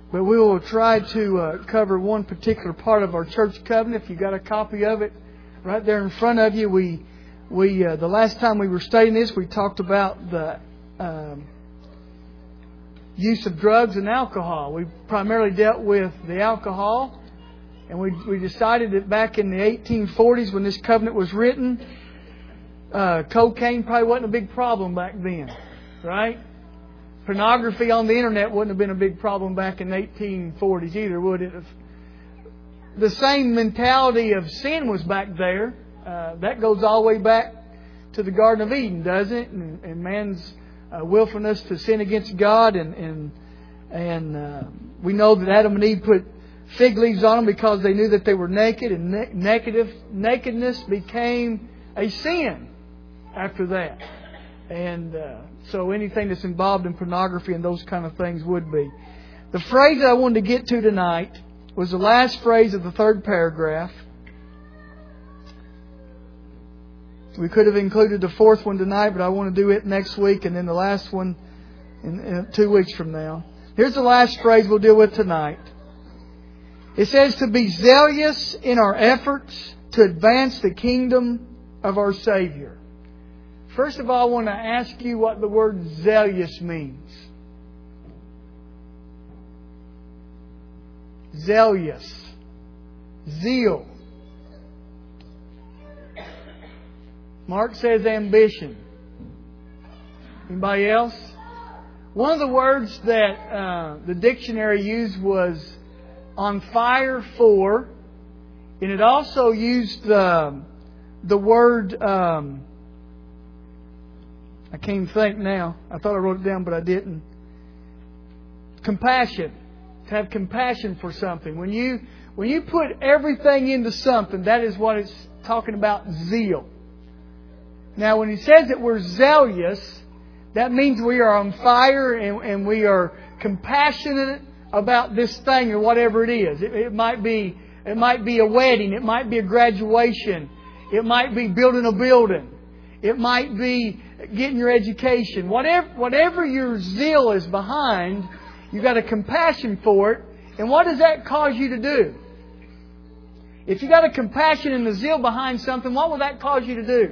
But we will try to cover one particular part of our church covenant. If you got a copy of it right there in front of you, we the last time we were studying this, we talked about the use of drugs and alcohol. We primarily dealt with the alcohol, and we decided that back in the 1840s when this covenant was written, cocaine probably wasn't a big problem back then, right? Pornography on the internet wouldn't have been a big problem back in the 1840s either, would it? The same mentality of sin was back there. That goes all the way back to the Garden of Eden, doesn't it? And man's willfulness to sin against God, and we know that Adam and Eve put fig leaves on them because they knew that they were naked, and nakedness became a sin after that. And so anything that's involved in pornography and those kind of things would be. The phrase that I wanted to get to tonight was the last phrase of the third paragraph. We could have included the fourth one tonight, but I want to do it next week, and then the last one in 2 weeks from now. Here's the last phrase we'll deal with tonight. It says to be zealous in our efforts to advance the kingdom of our Savior. First of all, I want to ask you what the word zealous means. Zealous. Zeal. Mark says ambition. Anybody else? One of the words that the dictionary used was on fire for, and it also used the word, I can't even think now. I thought I wrote it down, but I didn't. Compassion. To have compassion for something. When you put everything into something, that is what it's talking about, zeal. Now, when he says that we're zealous, that means we are on fire and we are compassionate about this thing or whatever it is. It might be a wedding. It might be a graduation. It might be building a building. It might be getting your education. Whatever your zeal is behind, you've got a compassion for it. And what does that cause you to do? If you've got a compassion and a zeal behind something, what will that cause you to do?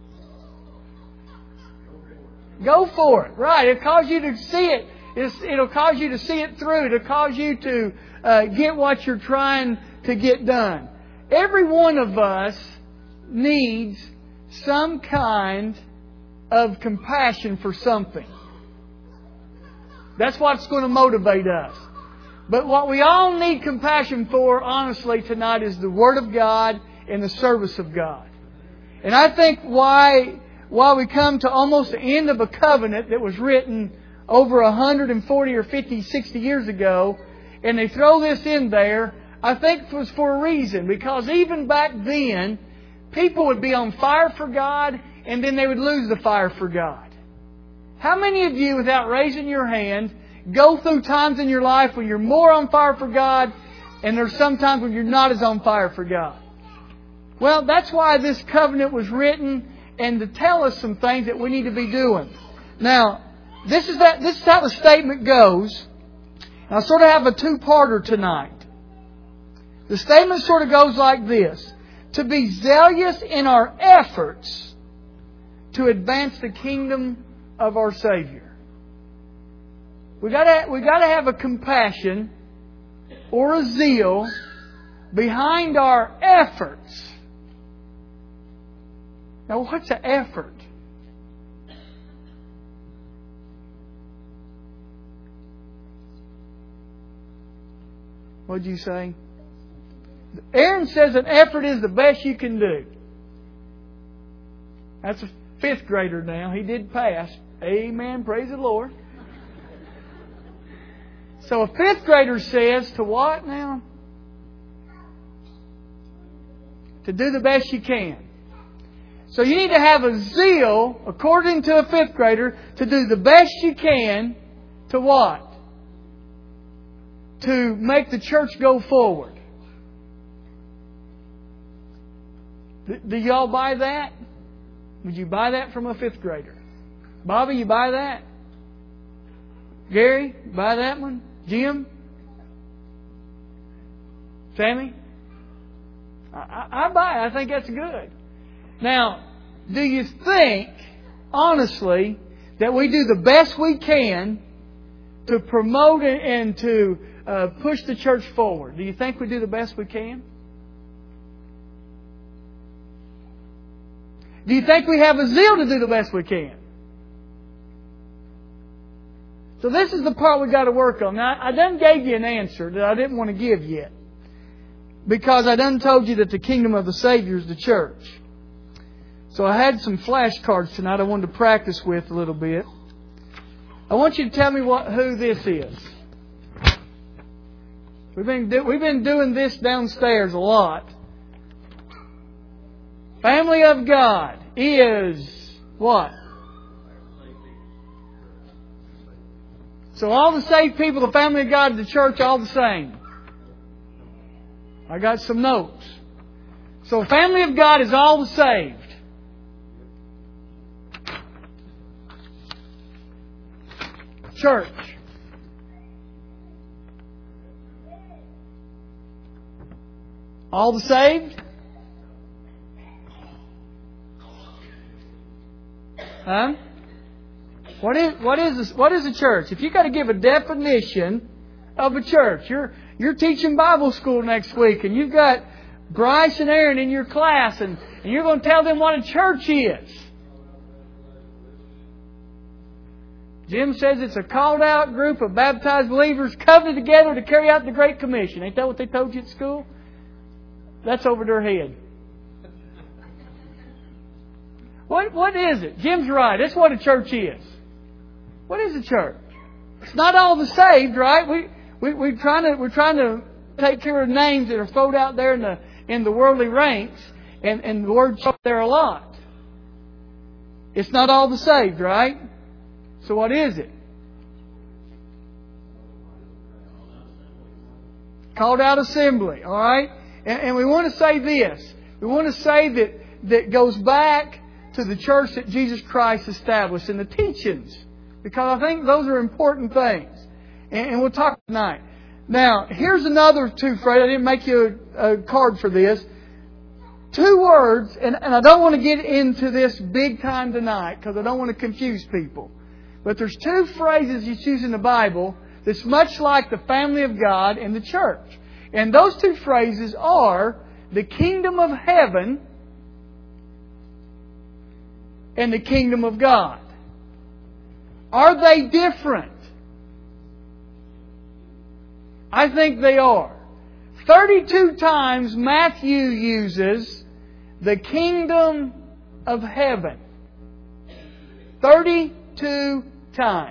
Go for it. Right. It'll cause you to see it. It'll cause you to see it through. It'll cause you to get what you're trying to get done. Every one of us needs some kind of compassion for something. That's what's going to motivate us. But what we all need compassion for, honestly, tonight is the Word of God and the service of God. And I think why we come to almost the end of a covenant that was written over 140 or 50, 60 years ago, and they throw this in there, I think it was for a reason. Because even back then, people would be on fire for God, and then they would lose the fire for God. How many of you, without raising your hand, go through times in your life when you're more on fire for God, and there's some times when you're not as on fire for God? Well, that's why this covenant was written, and to tell us some things that we need to be doing. Now, this is how the statement goes. And I sort of have a two-parter tonight. The statement sort of goes like this: to be zealous in our efforts to advance the kingdom of our Savior. We got to have a compassion or a zeal behind our efforts. Now, what's an effort? What'd you say? Aaron says an effort is the best you can do. That's a 5th grader now. He did pass. Amen. Praise the Lord. So a 5th grader says to what now? To do the best you can. So you need to have a zeal, according to a 5th grader, to do the best you can to what? To make the church go forward. Do y'all buy that? Would you buy that from a 5th grader? Bobby, you buy that? Gary, you buy that one? Jim? Sammy? I buy it. I think that's good. Now, do you think, honestly, that we do the best we can to promote and to push the church forward? Do you think we do the best we can? Do you think we have a zeal to do the best we can? So this is the part we've got to work on. Now, I done gave you an answer that I didn't want to give yet. Because I done told you that the kingdom of the Savior is the church. So I had some flashcards tonight I wanted to practice with a little bit. I want you to tell me who this is. We've been doing this downstairs a lot. Family of God is what? So all the saved people, the family of God, the church, all the same. I got some notes. So family of God is all the saved. Church. All the saved? Huh? What is a church? If you got to give a definition of a church, you're teaching Bible school next week, and you've got Bryce and Aaron in your class, and you're going to tell them what a church is. Jim says it's a called out group of baptized believers covenanted together to carry out the Great Commission. Ain't that what they told you at school? That's over their head. What is it? Jim's right. That's what a church is. What is a church? It's not all the saved, right? We're trying to take care of names that are thrown out there in the worldly ranks, and the word church there a lot. It's not all the saved, right? So what is it? Called out assembly, all right? And we want to say this. We want to say that goes back to the church that Jesus Christ established and the teachings. Because I think those are important things. And we'll talk tonight. Now, here's another two phrases. I didn't make you a card for this. Two words, and I don't want to get into this big time tonight because I don't want to confuse people. But there's two phrases you choose in the Bible that's much like the family of God and the church. And those two phrases are the kingdom of heaven and the kingdom of God. Are they different? I think they are. 32 times Matthew uses the kingdom of heaven. 32 times.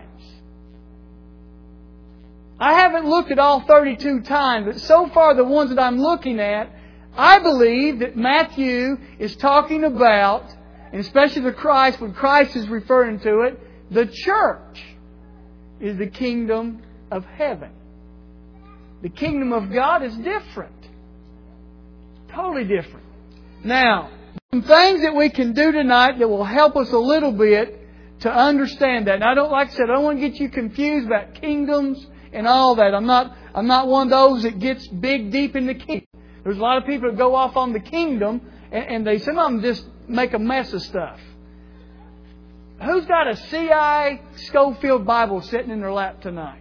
I haven't looked at all 32 times, but so far the ones that I'm looking at, I believe that Matthew is talking about, and especially the Christ, when Christ is referring to it, the church is the kingdom of heaven. The kingdom of God is different. Totally different. Now, some things that we can do tonight that will help us a little bit to understand that. And I don't want to get you confused about kingdoms and all that. I'm not one of those that gets big deep in the kingdom. There's a lot of people that go off on the kingdom and some of them just make a mess of stuff. Who's got a C.I. Scofield Bible sitting in their lap tonight?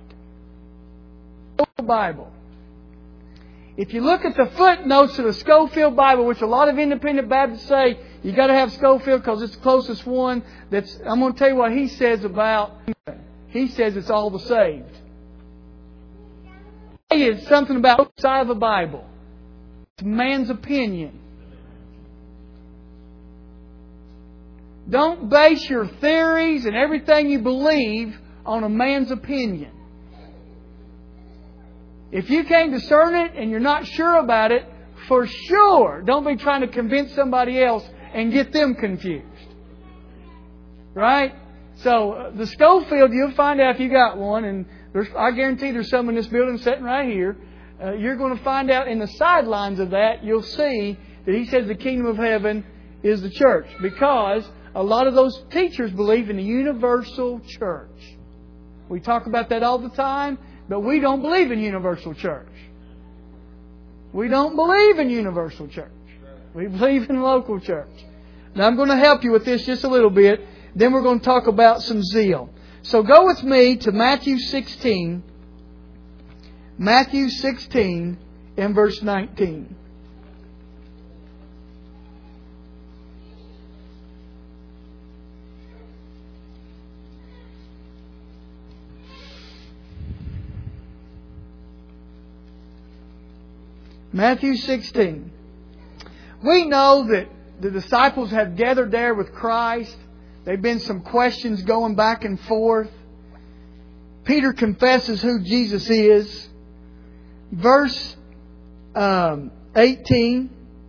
Bible. If you look at the footnotes of the Scofield Bible, which a lot of independent Baptists say you got to have Scofield because it's the closest one. I'm going to tell you what he says about. He says it's all the saved. It's something about the side of the Bible. It's man's opinion. Don't base your theories and everything you believe on a man's opinion. If you can't discern it and you're not sure about it, for sure, don't be trying to convince somebody else and get them confused. Right? So, the Scofield, you'll find out if you got one, and I guarantee there's some in this building sitting right here. You're going to find out in the sidelines of that, you'll see that he says the kingdom of heaven is the church. Because a lot of those teachers believe in the universal church. We talk about that all the time, but we don't believe in universal church. We don't believe in universal church. We believe in local church. Now I'm going to help you with this just a little bit. Then we're going to talk about some zeal. So go with me to Matthew 16. Matthew 16 and verse 19. Matthew 16. We know that the disciples have gathered there with Christ. There have been some questions going back and forth. Peter confesses who Jesus is. Verse 18.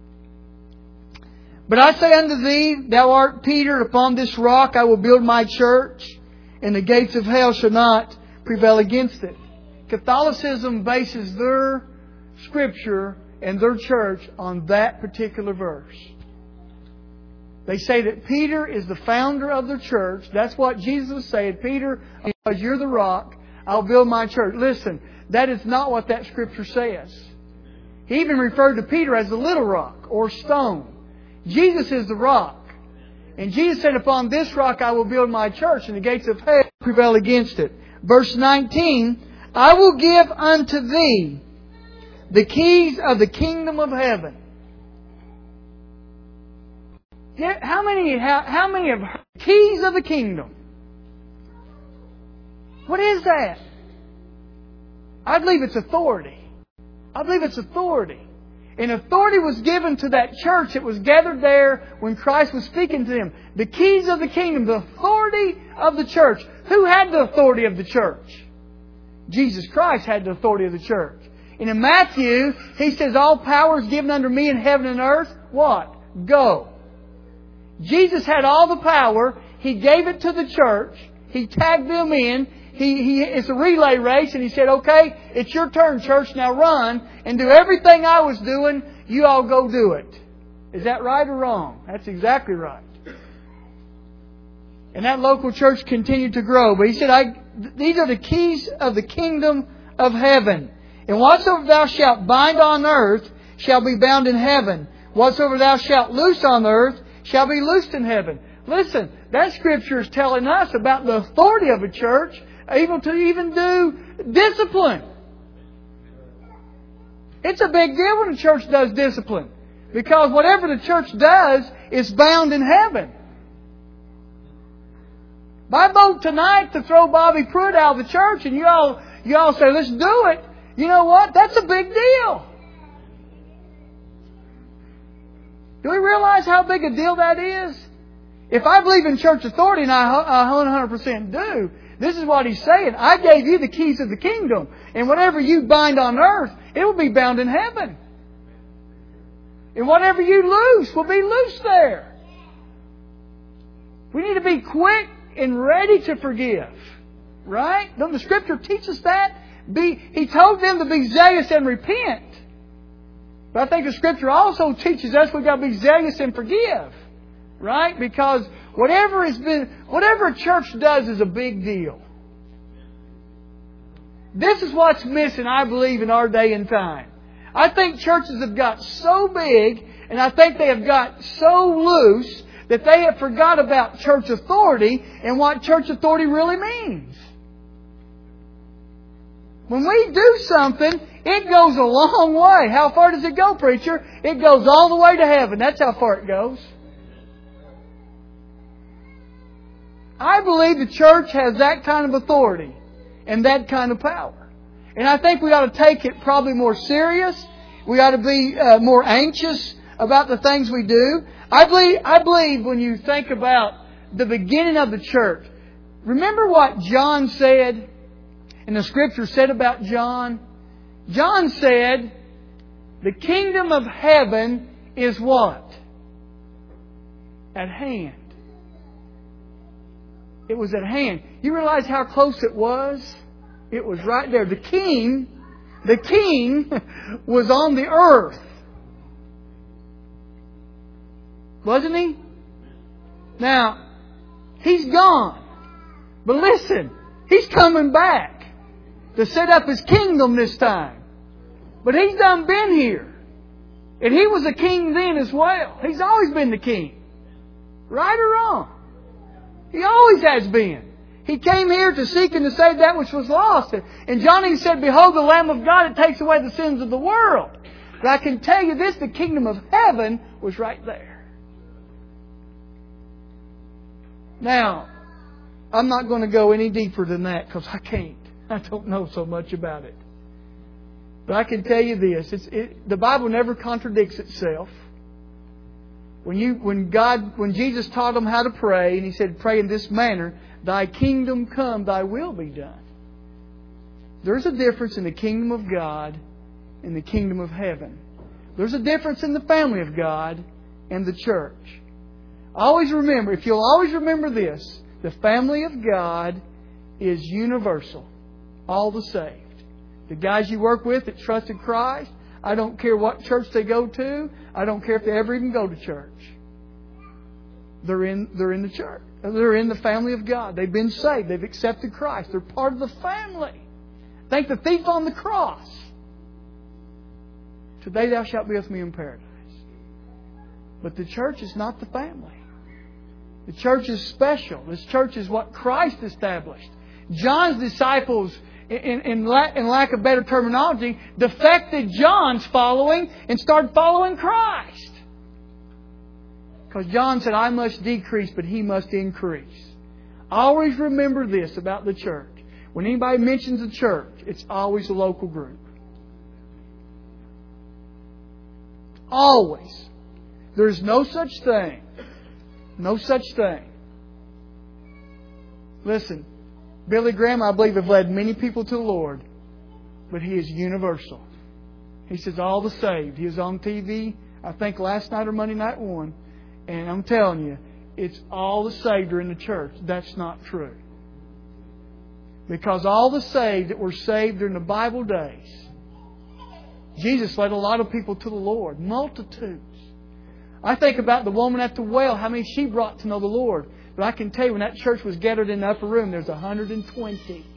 But I say unto thee, thou art Peter, upon this rock I will build my church, and the gates of hell shall not prevail against it. Catholicism bases their Scripture and their church on that particular verse. They say that Peter is the founder of the church. That's what Jesus said. Peter, because you're the rock, I'll build my church. Listen, that is not what that Scripture says. He even referred to Peter as the little rock or stone. Jesus is the rock. And Jesus said, upon this rock I will build my church, and the gates of hell prevail against it. Verse 19, I will give unto thee the keys of the kingdom of heaven. How many have heard keys of the kingdom? What is that? I believe it's authority. I believe it's authority. And authority was given to that church that was gathered there when Christ was speaking to them. The keys of the kingdom, the authority of the church. Who had the authority of the church? Jesus Christ had the authority of the church. And in Matthew, He says, all power is given unto me in heaven and earth. What? Go. Jesus had all the power. He gave it to the church. He tagged them in. It's a relay race, and He said, okay, it's your turn, church. Now run and do everything I was doing. You all go do it. Is that right or wrong? That's exactly right. And that local church continued to grow. But He said, these are the keys of the kingdom of heaven. And whatsoever thou shalt bind on earth shall be bound in heaven. Whatsoever thou shalt loose on earth shall be loosed in heaven. Listen, that Scripture is telling us about the authority of a church, able to even do discipline. It's a big deal when a church does discipline, because whatever the church does is bound in heaven. If I vote tonight to throw Bobby Pruitt out of the church, and you all say, let's do it, you know what? That's a big deal. Do we realize how big a deal that is? If I believe in church authority, and I 100% do, this is what He's saying. I gave you the keys of the kingdom, and whatever you bind on earth, it will be bound in heaven. And whatever you loose will be loose there. We need to be quick and ready to forgive. Right? Don't the Scripture teach us that? He told them to be zealous and repent. But I think the Scripture also teaches us we've got to be zealous and forgive. Right? Because whatever a church does is a big deal. This is what's missing, I believe, in our day and time. I think churches have got so big, and I think they have got so loose, that they have forgot about church authority and what church authority really means. When we do something, it goes a long way. How far does it go, preacher? It goes all the way to heaven. That's how far it goes. I believe the church has that kind of authority and that kind of power. And I think we ought to take it probably more serious. We ought to be more anxious about the things we do. I believe when you think about the beginning of the church, remember what John said? And the Scripture said about John? John said, the kingdom of heaven is what? At hand. It was at hand. You realize how close it was? It was right there. The king was on the earth. Wasn't he? Now, he's gone. But listen, he's coming back to set up his kingdom this time. But he's done been here. And He was a king then as well. He's always been the king. Right or wrong? He always has been. He came here to seek and to save that which was lost. And John even said, "Behold the Lamb of God that takes away the sins of the world." But I can tell you this, the kingdom of heaven was right there. Now, I'm not going to go any deeper than that because I can't. I don't know so much about it. But I can tell you this, the Bible never contradicts itself. When Jesus taught them how to pray, and He said, "Pray in this manner, Thy kingdom come, Thy will be done." There's a difference in the kingdom of God and the kingdom of heaven. There's a difference in the family of God and the church. Always remember, if you'll always remember this, the family of God is universal. All the saved. The guys you work with that trusted Christ, I don't care what church they go to. I don't care if they ever even go to church. They're in the church. They're in the family of God. They've been saved. They've accepted Christ. They're part of the family. Thank the thief on the cross. Today thou shalt be with me in paradise. But the church is not the family. The church is special. This church is what Christ established. John's disciples, in lack of better terminology, defected John's following and started following Christ. Because John said, "I must decrease, but He must increase." Always remember this about the church. When anybody mentions a church, it's always a local group. Always. There's no such thing. No such thing. Listen, Billy Graham, I believe, have led many people to the Lord, but he is universal. He says all the saved. He was on TV, I think last night or Monday night one, and I'm telling you, it's all the saved are in the church. That's not true. Because all the saved that were saved during the Bible days, Jesus led a lot of people to the Lord. Multitudes. I think about the woman at the well, how many she brought to know the Lord. But I can tell you, when that church was gathered in the upper room, there's 120.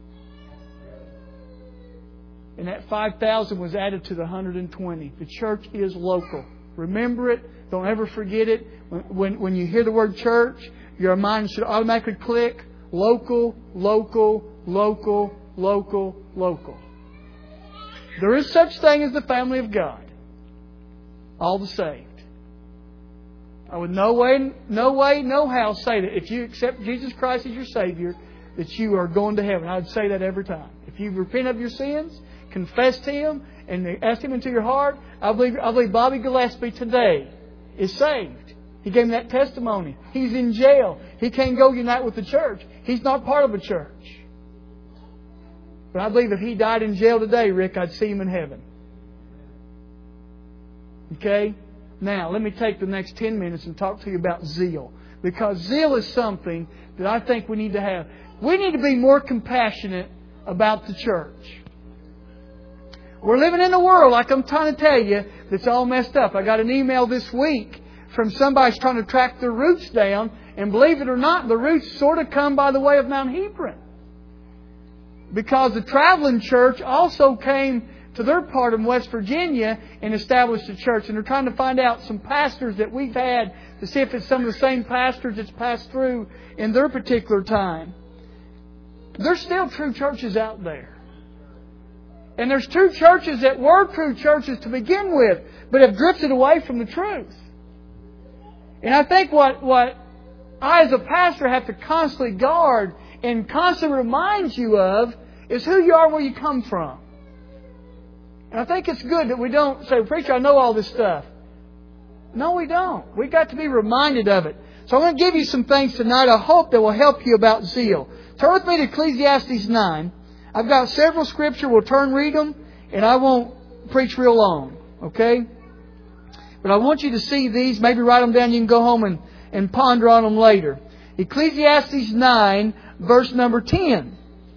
And that 5,000 was added to the 120. The church is local. Remember it. Don't ever forget it. When you hear the word church, your mind should automatically click. Local, local, local, local, local. There is such thing as the family of God. All the saved. I would no way, no how say that if you accept Jesus Christ as your Savior, that you are going to heaven. I would say that every time. If you repent of your sins, confess to Him, and ask Him into your heart, I believe Bobby Gillespie today is saved. He gave me that testimony. He's in jail. He can't go unite with the church. He's not part of a church. But I believe if he died in jail today, Rick, I'd see him in heaven. Okay? Now, let me take the next 10 minutes and talk to you about zeal. Because zeal is something that I think we need to have. We need to be more compassionate about the church. We're living in a world, like I'm trying to tell you, that's all messed up. I got an email this week from somebody who's trying to track their roots down. And believe it or not, the roots sort of come by the way of Mount Hebron. Because the traveling church also came to their part in West Virginia and established a church. And they're trying to find out some pastors that we've had to see if it's some of the same pastors that's passed through in their particular time. There's still true churches out there. And there's true churches that were true churches to begin with, but have drifted away from the truth. And I think what I as a pastor have to constantly guard and constantly remind you of is who you are, where you come from. And I think it's good that we don't say, "Preacher, I know all this stuff." No, we don't. We've got to be reminded of it. So I'm going to give you some things tonight I hope that will help you about zeal. Turn with me to Ecclesiastes 9. I've got several scripture. We'll read them, and I won't preach real long. Okay? But I want you to see these. Maybe write them down. You can go home and ponder on them later. Ecclesiastes 9, verse number 10.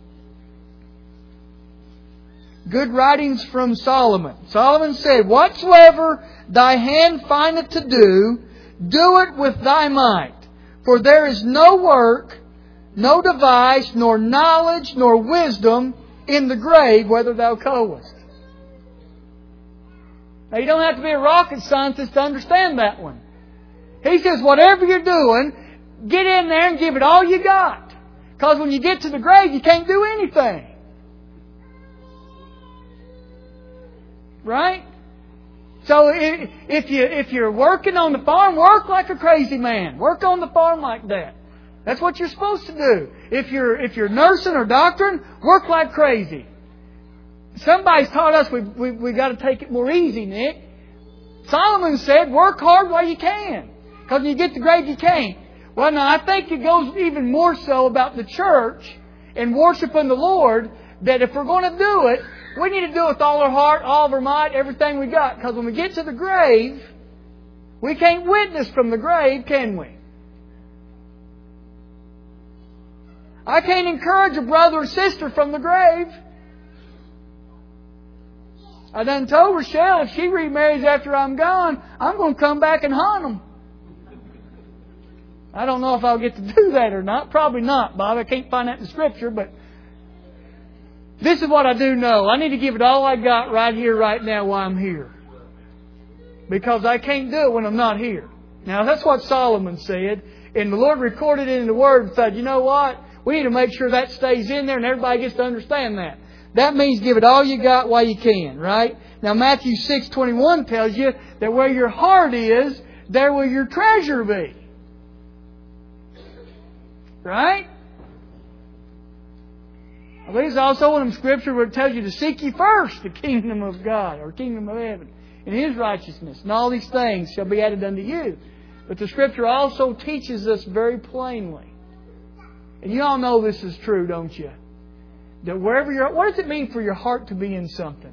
Good writings from Solomon. Solomon said, "Whatsoever thy hand findeth to do, do it with thy might. For there is no work, no device, nor knowledge, nor wisdom in the grave, whether thou goest." Now, you don't have to be a rocket scientist to understand that one. He says, whatever you're doing, get in there and give it all you got. Because when you get to the grave, you can't do anything. Right? So if you're working on the farm, work like a crazy man. Work on the farm like that. That's what you're supposed to do. If you're nursing or doctoring, work like crazy. Somebody's taught us we got to take it more easy, Nick. Solomon said, work hard while you can. Because when you get to the grave, you can't. Well, now, I think it goes even more so about the church and worshiping the Lord, that if we're going to do it, we need to do it with all our heart, all of our might, everything we got. Because when we get to the grave, we can't witness from the grave, can we? I can't encourage a brother or sister from the grave. I done told Rochelle if she remarries after I'm gone, I'm going to come back and haunt them. I don't know if I'll get to do that or not. Probably not, Bob. I can't find that in the Scripture, but this is what I do know. I need to give it all I got right here, right now, while I'm here. Because I can't do it when I'm not here. Now, that's what Solomon said. And the Lord recorded it in the Word and said, you know what? We need to make sure that stays in there and everybody gets to understand that. That means give it all you got while you can, right? Now, Matthew 6:21 tells you that where your heart is, there will your treasure be. Right? I believe it's also in the Scripture where it tells you to seek ye first the kingdom of God, or kingdom of heaven, and His righteousness, and all these things shall be added unto you. But the Scripture also teaches us very plainly, and you all know this is true, don't you? That wherever you're, what does it mean for your heart to be in something?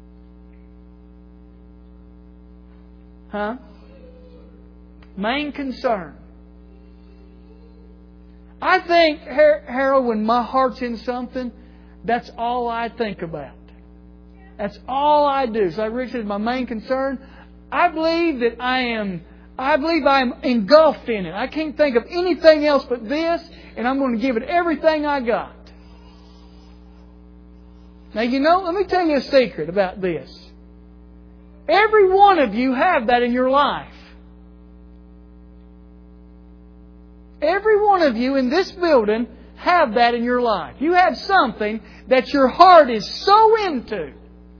Huh? Main concern. I think, Harold, when my heart's in something, that's all I think about. That's all I do. So Richard is my main concern. I believe that I'm engulfed in it. I can't think of anything else but this, and I'm going to give it everything I got. Now, you know, let me tell you a secret about this. Every one of you have that in your life. Every one of you in this building have that in your life. You have something that your heart is so into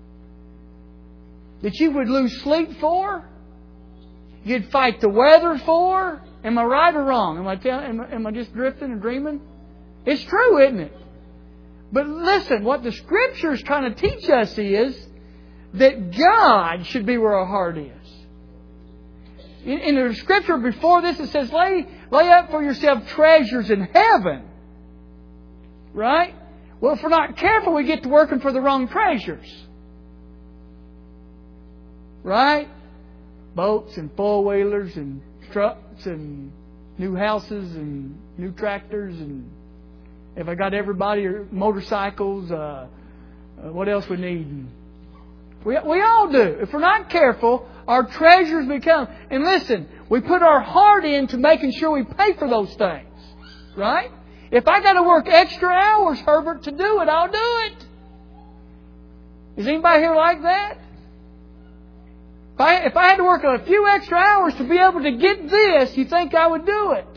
that you would lose sleep for. You'd fight the weather for. Am I right or wrong? Am I just drifting and dreaming? It's true, isn't it? But listen, what the Scripture is trying to teach us is that God should be where our heart is. In the Scripture before this, it says, lay up for yourself treasures in heaven. Right? Well, if we're not careful, we get to working for the wrong treasures. Right? Boats and four-wheelers and trucks and new houses and new tractors, and if I got everybody, or motorcycles, what else we need? We all do. If we're not careful, our treasures become... And listen, we put our heart into making sure we pay for those things. Right? If I got to work extra hours, Herbert, to do it, I'll do it. Is anybody here like that? If I had to work a few extra hours to be able to get this, you think I would do it?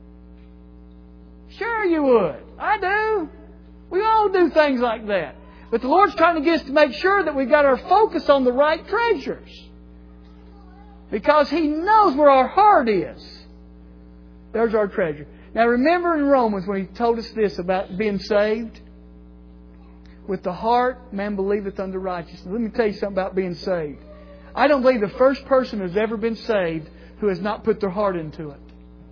Sure you would. I do. We all do things like that. But the Lord's trying to get us to make sure that we've got our focus on the right treasures. Because He knows where our heart is. There's our treasure. Now remember in Romans when He told us this about being saved? With the heart man believeth unto righteousness. Let me tell you something about being saved. I don't believe the first person who's ever been saved who has not put their heart into it.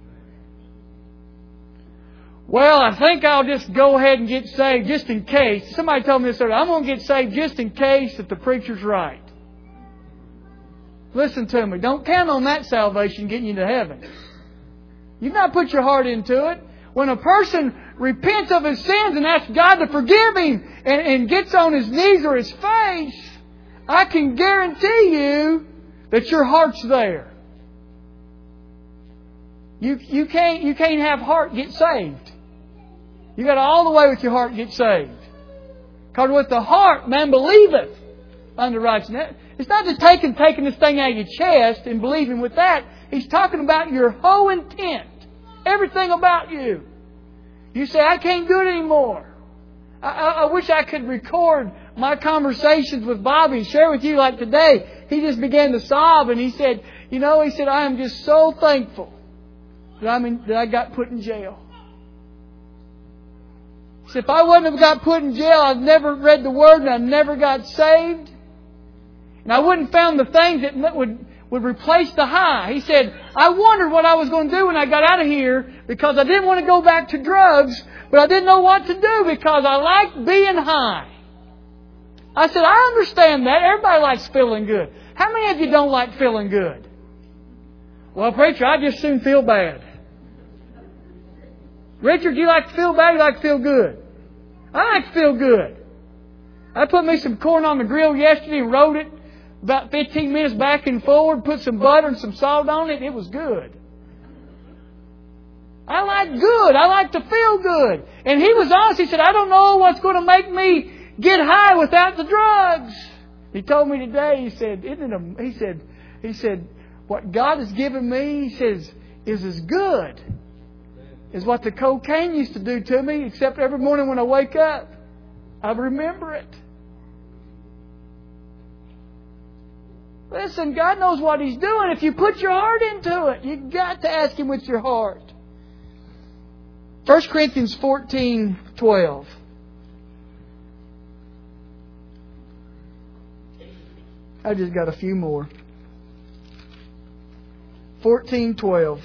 Well, I think I'll just go ahead and get saved just in case. Somebody told me this earlier. I'm going to get saved just in case that the preacher's right. Listen to me. Don't count on that salvation getting you to heaven. You've not put your heart into it. When a person repents of his sins and asks God to forgive him and gets on his knees or his face, I can guarantee you that your heart's there. You can't have heart get saved. You got to all the way with your heart get saved. Because with the heart man believeth unto righteousness. It's not just taking this thing out of your chest and believing with that. He's talking about your whole intent. Everything about you. You say, I can't do it anymore. I wish I could record my conversations with Bobby and share with you like today. He just began to sob and he said, I am just so thankful that I got put in jail. He said, if I wouldn't have got put in jail, I'd never read the Word and I never got saved. And I wouldn't have found the things that would replace the high. He said, I wondered what I was going to do when I got out of here because I didn't want to go back to drugs, but I didn't know what to do because I liked being high. I said, I understand that. Everybody likes feeling good. How many of you don't like feeling good? Well, preacher, I just soon feel bad. Richard, do you like to feel bad or you like to feel good? I like to feel good. I put me some corn on the grill yesterday and rolled it about 15 minutes back and forward, put some butter and some salt on it, and it was good. I like good. I like to feel good. And he was honest. He said, I don't know what's going to make me get high without the drugs. He told me today, he said, he said, what God has given me, he says, is as good as what the cocaine used to do to me, except every morning when I wake up, I remember it. Listen, God knows what He's doing. If you put your heart into it, you've got to ask Him with your heart. 1 Corinthians 14:12. I just got a few more. 14:12.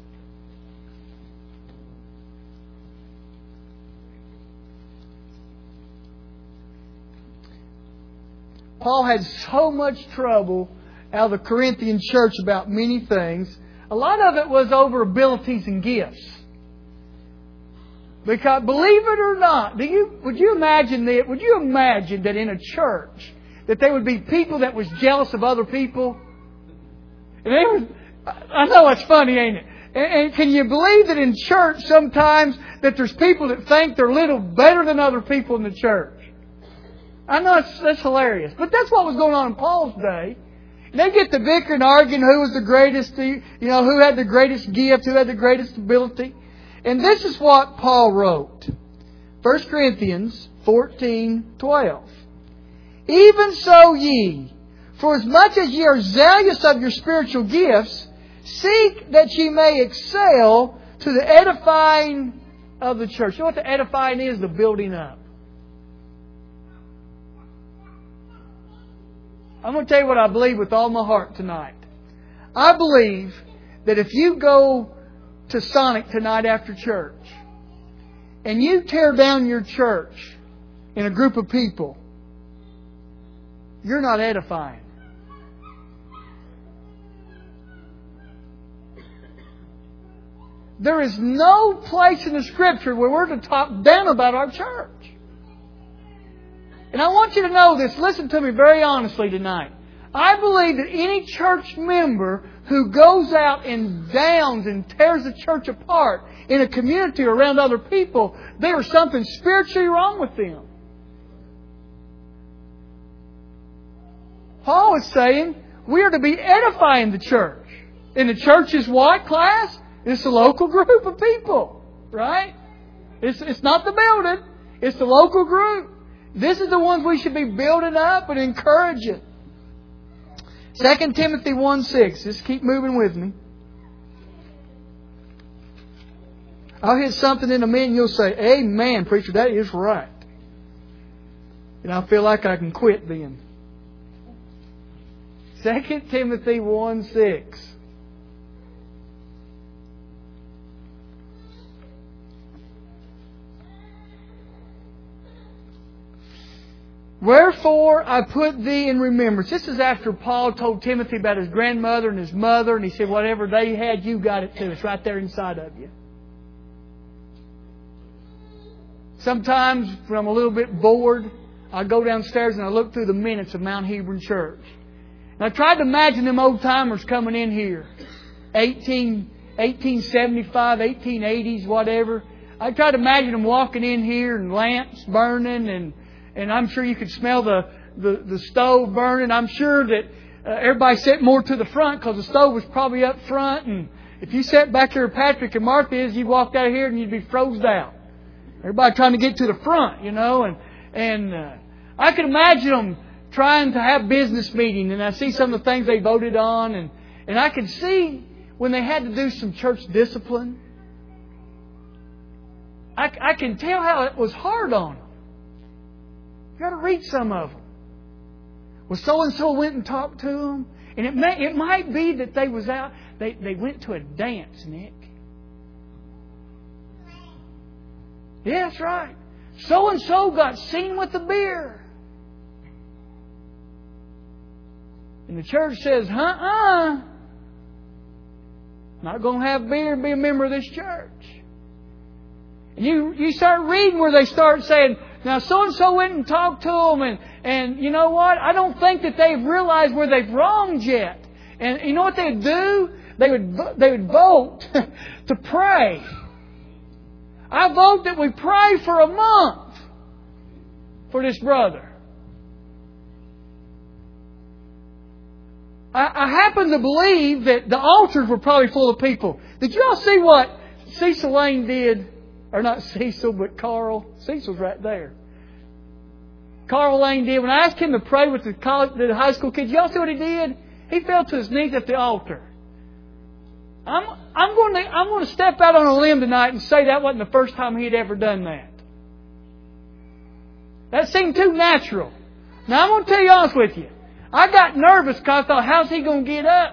Paul had so much trouble out of the Corinthian church about many things. A lot of it was over abilities and gifts. Because, believe it or not, would you imagine that in a church that there would be people that was jealous of other people? And I know it's funny, ain't it? And can you believe that in church sometimes that there's people that think they're a little better than other people in the church? I know that's hilarious. But that's what was going on in Paul's day. They get to bickering and arguing who was the greatest, who had the greatest gift, who had the greatest ability. And this is what Paul wrote. 1 Corinthians 14:12. Even so ye, for as much as ye are zealous of your spiritual gifts, seek that ye may excel to the edifying of the church. You know what the edifying is? The building up. I'm going to tell you what I believe with all my heart tonight. I believe that if you go to Sonic tonight after church and you tear down your church in a group of people, you're not edifying. There is no place in the Scripture where we're to talk down about our church. And I want you to know this. Listen to me very honestly tonight. I believe that any church member who goes out and downs and tears the church apart in a community or around other people, there is something spiritually wrong with them. Paul is saying we are to be edifying the church. And the church is what, class? It's a local group of people. Right? It's not the building. It's the local group. This is the ones we should be building up and encouraging. 2 Timothy 1:6. Just keep moving with me. I'll hit something in a minute and you'll say, Amen, preacher, that is right. And I feel like I can quit then. 2 Timothy 1:6. Wherefore I put thee in remembrance. This is after Paul told Timothy about his grandmother and his mother, and he said, whatever they had, you got it too. It's right there inside of you. Sometimes when I'm a little bit bored, I go downstairs and I look through the minutes of Mount Hebron Church. And I tried to imagine them old timers coming in here. 1875, 1880s, whatever. I tried to imagine them walking in here and lamps burning and I'm sure you could smell the the stove burning. I'm sure that everybody sat more to the front because the stove was probably up front. And if you sat back there where Patrick and Martha is, you'd walk out of here and you'd be froze out. Everybody trying to get to the front, And I can imagine them trying to have business meeting, and I see some of the things they voted on, and I can see when they had to do some church discipline. I can tell how it was hard on them. You got to read some of them. Well, so and so went and talked to them, and it might be that they was out. They went to a dance, Nick. Yeah, that's right. So and so got seen with the beer. And the church says, not going to have beer and be a member of this church. And you start reading where they start saying, now so-and-so went and talked to them, and you know what? I don't think that they've realized where they've wronged yet. And you know what they'd do? They would vote to pray. I vote that we pray for a month for this brother. I happen to believe that the altars were probably full of people. Did you all see what Cecil Lane did? Or not Cecil, but Carl. Cecil's right there. Carl Lane did. When I asked him to pray with the high school kids, y'all see what he did? He fell to his knees at the altar. I'm going to step out on a limb tonight and say that wasn't the first time he had ever done that. That seemed too natural. Now I'm going to tell you honest with you. I got nervous because I thought, how's he going to get up?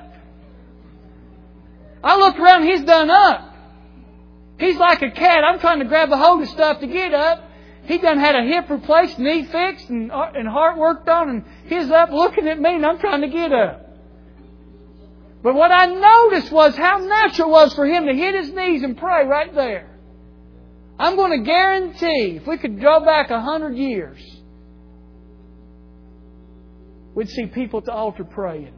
I looked around, he's done up. He's like a cat. I'm trying to grab a hold of stuff to get up. He done had a hip replaced, knee fixed, and heart worked on, and he's up looking at me, and I'm trying to get up. But what I noticed was how natural it was for him to hit his knees and pray right there. I'm going to guarantee, if we could go back 100 years, we'd see people at the altar praying.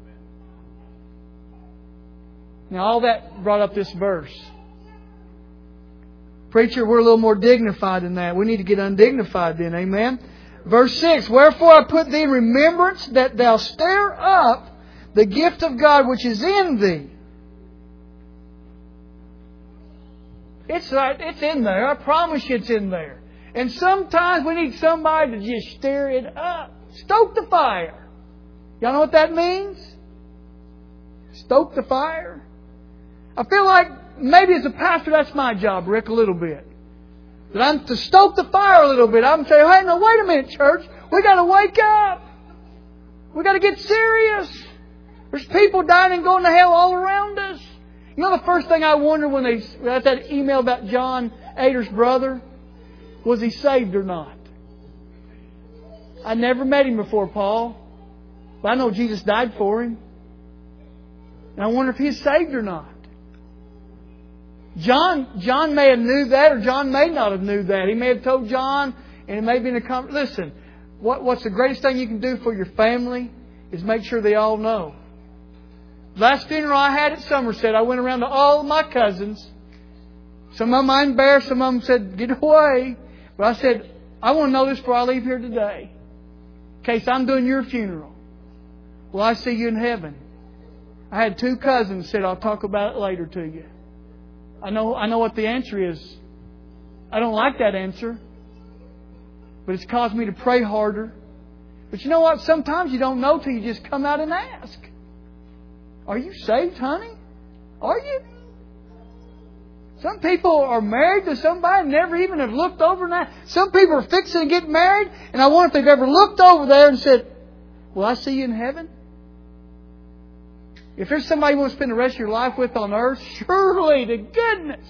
Now, all that brought up this verse. Preacher, we're a little more dignified than that. We need to get undignified then, amen? Verse 6, wherefore I put thee in remembrance that thou stir up the gift of God which is in thee. It's in there. I promise you it's in there. And sometimes we need somebody to just stir it up. Stoke the fire. Y'all know what that means? Stoke the fire. I feel like maybe as a pastor that's my job, Rick, a little bit. That I'm to stoke the fire a little bit. I'm saying, hey, no, wait a minute, church. We got to wake up. We got to get serious. There's people dying and going to hell all around us. You know the first thing I wondered when they got that email about John Ader's brother? Was he saved or not? I never met him before, Paul. But I know Jesus died for him. And I wonder if he's saved or not. John may have knew that, or John may not have knew that. He may have told John, and it may have been a conversation. Listen, what's the greatest thing you can do for your family is make sure they all know. Last funeral I had at Somerset, I went around to all of my cousins. Some of them I embarrassed, some of them said, get away. But I said, I want to know this before I leave here today. In case I'm doing your funeral. Will I see you in heaven? I had 2 cousins said, I'll talk about it later to you. I know what the answer is. I don't like that answer. But it's caused me to pray harder. But you know what? Sometimes you don't know till you just come out and ask. Are you saved, honey? Are you? Some people are married to somebody and never even have looked over that. Some people are fixing to get married, and I wonder if they've ever looked over there and said, will I see you in heaven? If there's somebody you want to spend the rest of your life with on earth, surely to goodness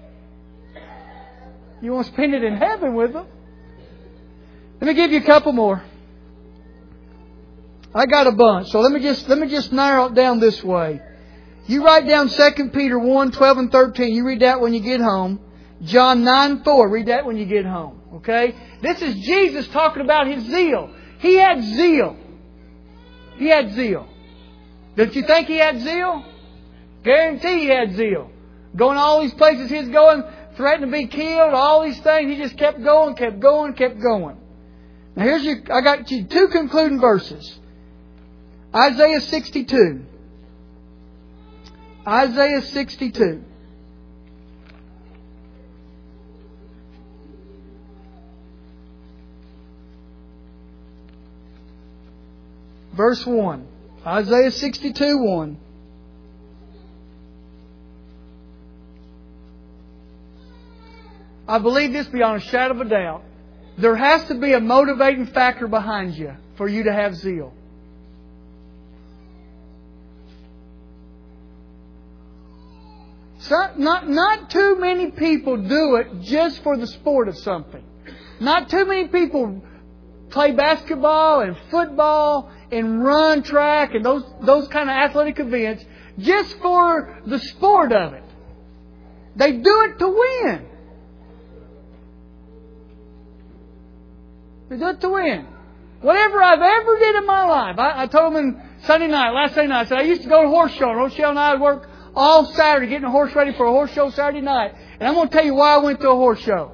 you want to spend it in heaven with them. Let me give you a couple more. I got a bunch, so let me just narrow it down this way. You write down 2 Peter 1, 12 and 13. You read that when you get home. John 9, 4. Read that when you get home. Okay? This is Jesus talking about His zeal. He had zeal. He had zeal. Don't you think He had zeal? Guarantee He had zeal. Going to all these places He's going, threatening to be killed, all these things. He just kept going, kept going, kept going. Now I got you 2 concluding verses. Isaiah 62. Isaiah 62. Verse 1. Isaiah 62, 1. I believe this beyond a shadow of a doubt. There has to be a motivating factor behind you for you to have zeal. So, not too many people do it just for the sport of something. Not too many people play basketball and football and run track and those kind of athletic events just for the sport of it. They do it to win. They do it to win. Whatever I've ever did in my life, I told them last Sunday night, I said I used to go to horse show. Rochelle and I would work all Saturday getting a horse ready for a horse show Saturday night. And I'm going to tell you why I went to a horse show.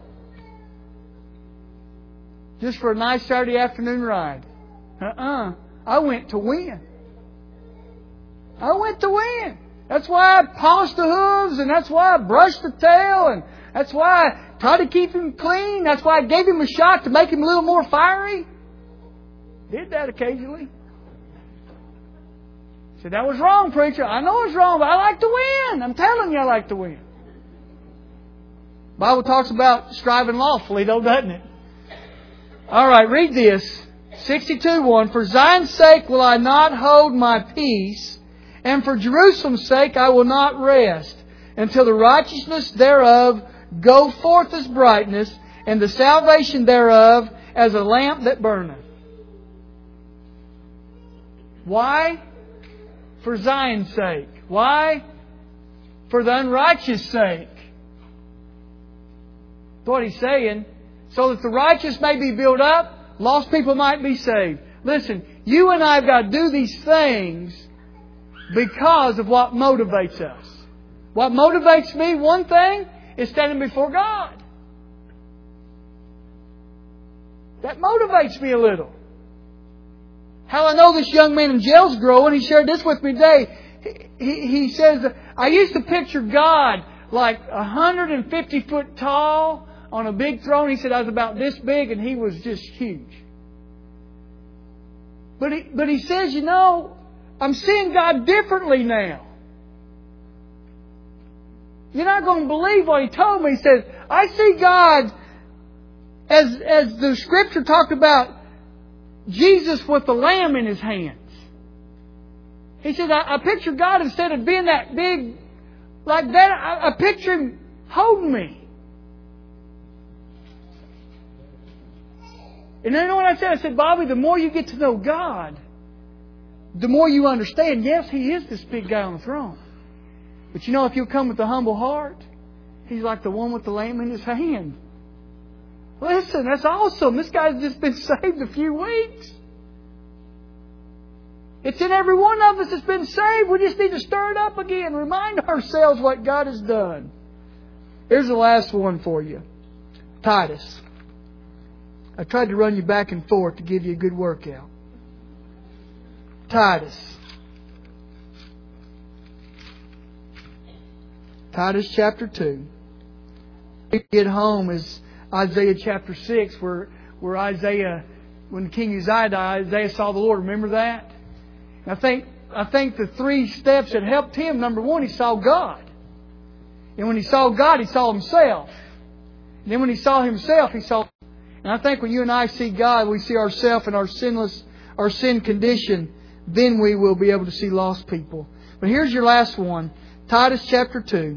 Just for a nice Saturday afternoon ride. I went to win. I went to win. That's why I polished the hooves, and that's why I brushed the tail, and that's why I tried to keep him clean. That's why I gave him a shot to make him a little more fiery. Did that occasionally. Said, that was wrong, preacher. I know it's wrong, but I like to win. I'm telling you I like to win. The Bible talks about striving lawfully, though, doesn't it? All right, read this. 62:1. For Zion's sake will I not hold my peace, and for Jerusalem's sake I will not rest, until the righteousness thereof go forth as brightness, and the salvation thereof as a lamp that burneth. Why? For Zion's sake. Why? For the unrighteous sake. That's what he's saying. So that the righteous may be built up, lost people might be saved. Listen, you and I have got to do these things because of what motivates us. What motivates me, one thing, is standing before God. That motivates me a little. How I know this young man in jail's growing, he shared this with me today. He says, I used to picture God like 150 foot tall on a big throne. He said I was about this big and He was just huge. But he says, I'm seeing God differently now. You're not going to believe what he told me. He says, I see God as the Scripture talked about Jesus with the lamb in His hands. He said, I picture God instead of being that big like that, I picture Him holding me. And then what I said? I said, Bobby, the more you get to know God, the more you understand, yes, He is this big guy on the throne. But if you'll come with a humble heart, He's like the one with the lamb in His hand. Listen, that's awesome. This guy's just been saved a few weeks. It's in every one of us that's been saved. We just need to stir it up again. Remind ourselves what God has done. Here's the last one for you. Titus. I tried to run you back and forth to give you a good workout. Titus. Titus chapter 2. We get home is Isaiah chapter 6 where Isaiah, when King Uzziah died, Isaiah saw the Lord. Remember that? I think the 3 steps that helped him, number 1, he saw God. And when he saw God, he saw himself. And then when he saw himself, he saw... And I think when you and I see God, we see ourselves in our sin condition, then we will be able to see lost people. But here's your last one. Titus chapter 2,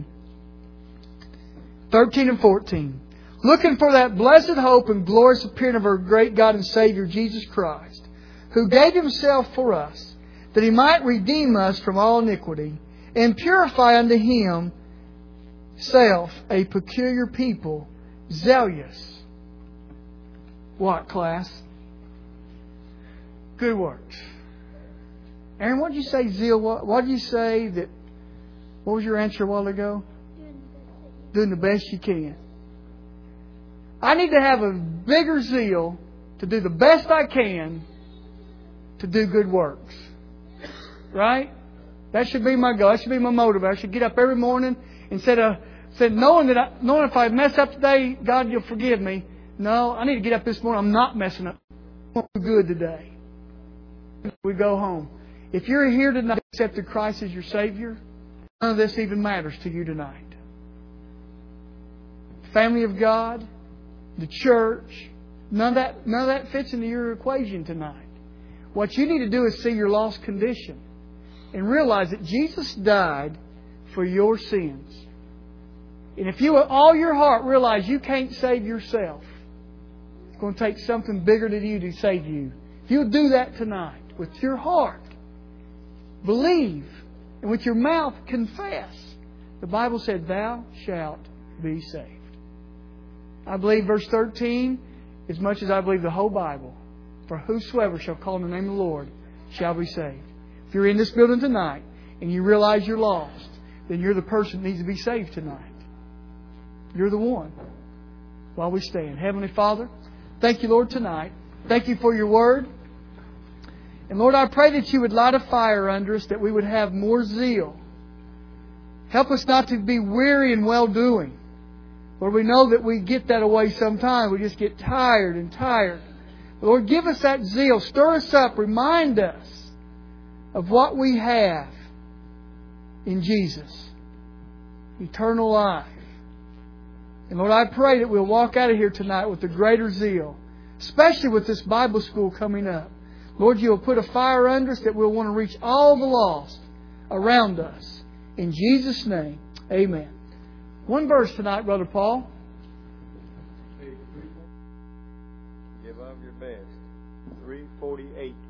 13 and 14. Looking for that blessed hope and glorious appearing of our great God and Savior, Jesus Christ, who gave Himself for us, that He might redeem us from all iniquity, and purify unto Himself a peculiar people, zealous. What, class? Good works. Aaron, what did you say, zeal? What did you say that... What was your answer a while ago? Doing the best you can. I need to have a bigger zeal to do the best I can to do good works. Right? That should be my goal. That should be my motive. I should get up every morning instead of knowing if I mess up today, God, you'll forgive me. No, I need to get up this morning. I'm not messing up. I'm do good today. We go home. If you're here tonight, accepted Christ as your Savior, none of this even matters to you tonight. Family of God, the church, none of that fits into your equation tonight. What you need to do is see your lost condition and realize that Jesus died for your sins. And if you with all your heart realize you can't save yourself, it's going to take something bigger than you to save you. If you'll do that tonight with your heart, believe, and with your mouth confess, the Bible said, "Thou shalt be saved." I believe verse 13 as much as I believe the whole Bible. For whosoever shall call on the name of the Lord shall be saved. If you're in this building tonight and you realize you're lost, then you're the person that needs to be saved tonight. You're the one. While we stand. Heavenly Father, thank you, Lord, tonight. Thank you for your word. And Lord, I pray that you would light a fire under us, that we would have more zeal. Help us not to be weary in well-doing. Lord, we know that we get that away sometimes. We just get tired and tired. Lord, give us that zeal. Stir us up. Remind us of what we have in Jesus. Eternal life. And Lord, I pray that we'll walk out of here tonight with a greater zeal. Especially with this Bible school coming up. Lord, you'll put a fire under us that we'll want to reach all the lost around us. In Jesus' name, amen. One verse tonight, Brother Paul. Give of your best. 348.